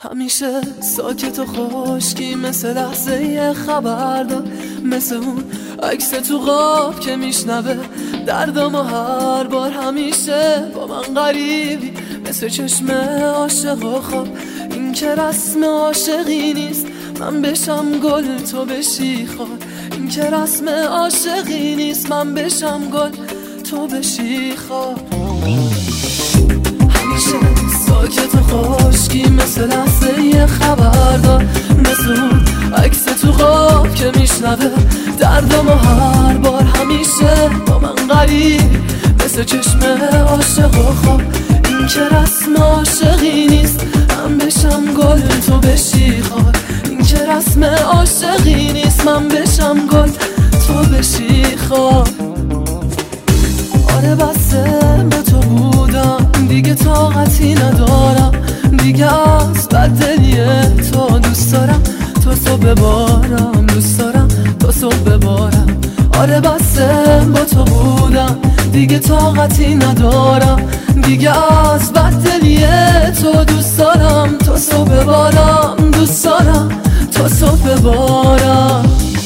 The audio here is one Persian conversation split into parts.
همیشه ساکت و خشکی مثل لحظه یه خبردار، مثل اون عکس تو خواب که میشنوه دردامو هر بار. همیشه با من غریبی مثل چشم عاشق و خواب. این که رسم عاشقی نیست من بشم گل تو بشی خار. این که رسم عاشقی نیست من بشم گل تو بشی خار. همیشه ساکت و خشکی مثل لحظه یه خبردار، مثل اون عکس تو خواب که میشنوه دردامو هر بار. همیشه با من غریبی مثل چشم عاشق و خواب. این که رسم عاشقی نیست من بشم گل تو بشی خار. این که رسم عاشقی نیست من بشم گل تو بشی خار. آره بسه با تو بودم دیگه طاقتی ندارم، دیگه از بددلی تو دوست دارم تو ببارم، دوست دارم تو ببارم. آره بسه با تو بودم دیگه طاقتی ندارم، دیگه از بددلی تو دوست دارم تو ببارم، دوست دارم تو ببارم.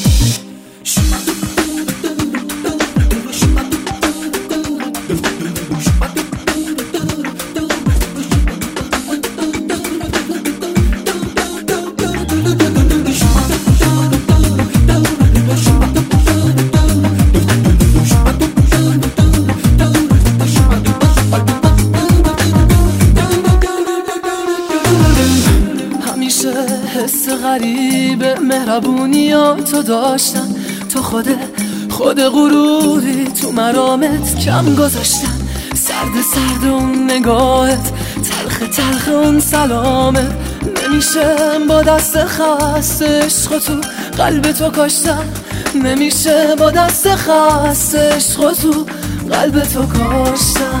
همیشه حس غریب مهربونی تو داشتن، تو خود غروری تو مرامت کم گذاشتن. سرد اون نگاهت، تلخ اون سلامت. نمیشه با دست خسته عشق تو قلب تو کاشتن، نمیشه با دست خسته عشق تو قلب تو کاشتن.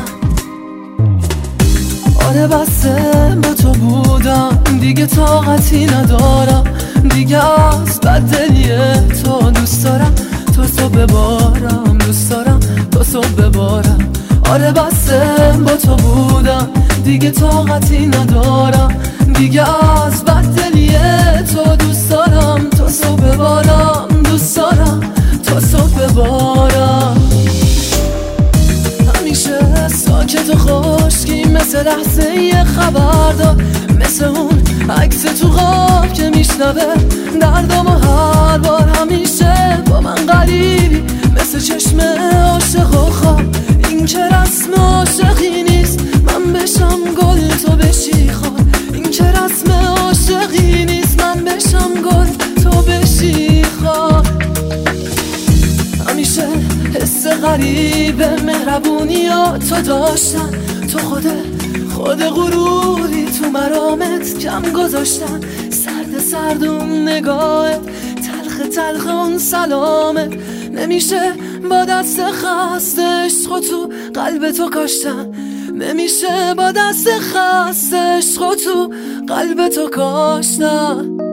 آره بسه با تو بودم دیگه طاقتی ندارم، دیگه از بددلی تو دوست دارم تو ببارم، دوست دارم تو ببارم. آره بسه با تو بودم دیگه طاقتی ندارم، دیگه از بددلی تو دوست دارم تو ببارم، دوست دارم تو ببارم. همیشه ساکت و خشکی مثل لحظه یه خبردار، مثل اون عکس تو خواب که میشنوه دردامو هر بار. همیشه با من غریبی مثل چشم عاشق و خواب. این که رسم عاشقی نیست من بشم گل تو بشی خار. این که رسم عاشقی نیست من بشم گل تو بشی خار. همیشه حس غریب مهربونی تو داشتن، تو خود غروری تو مرامت کم گذاشتن. سرد اون نگاهت، تلخ اون سلامت. نمیشه با دست خسته عشق تو قلب تو کاشتن، نمیشه با دست خسته عشق تو قلب تو کاشتن.